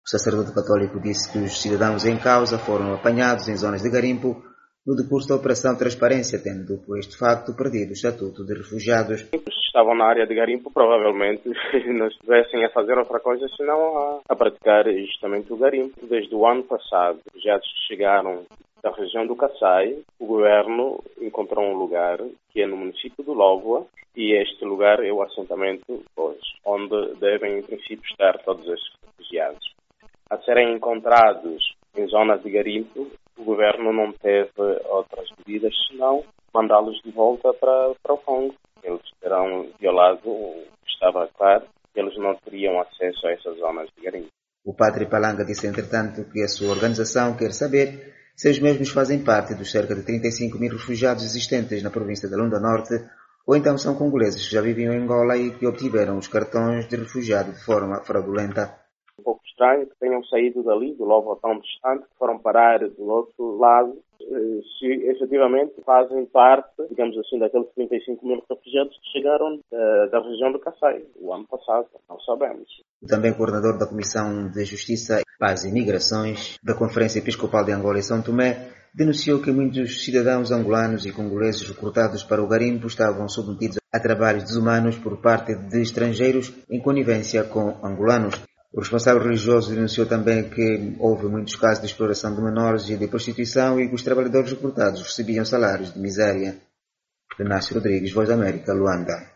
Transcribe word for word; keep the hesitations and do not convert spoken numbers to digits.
O sacerdote católico disse que os cidadãos em causa foram apanhados em zonas de garimpo no decurso da Operação Transparência, tendo, por este facto, perdido o estatuto de refugiados. Estavam na área de garimpo, provavelmente não estivessem a fazer outra coisa senão a, a praticar justamente o garimpo. Desde o ano passado, os refugiados que chegaram da região do Kassai, o governo encontrou um lugar que é no município do Lóvoa, e este lugar é o assentamento pois, onde devem, em princípio, estar todos esses refugiados. A serem encontrados em zonas de garimpo, o governo não teve outras medidas senão mandá-los de volta para, para o Congo. Eles terão violado o que estava claro, que eles não teriam acesso a essas zonas de garimpo. O padre Palanga disse, entretanto, que a sua organização quer saber se os mesmos fazem parte dos cerca de trinta e cinco mil refugiados existentes na província da Lunda Norte, ou então são congoleses que já viviam em Angola e que obtiveram os cartões de refugiado de forma fraudulenta. Um pouco estranho que tenham saído dali, do Lóvoa tão distante, que foram parar do outro lado, se efetivamente fazem parte, digamos assim, daqueles trinta e cinco mil refugiados que chegaram da, da região do Kassai, o ano passado, não sabemos. Também coordenador da Comissão de Justiça, Paz e Migrações da Conferência Episcopal de Angola e São Tomé, denunciou que muitos cidadãos angolanos e congoleses recrutados para o garimpo estavam submetidos a trabalhos desumanos por parte de estrangeiros em conivência com angolanos. O responsável religioso denunciou também que houve muitos casos de exploração de menores e de prostituição e que os trabalhadores recrutados recebiam salários de miséria. Renato Rodrigues, Voz da América, Luanda.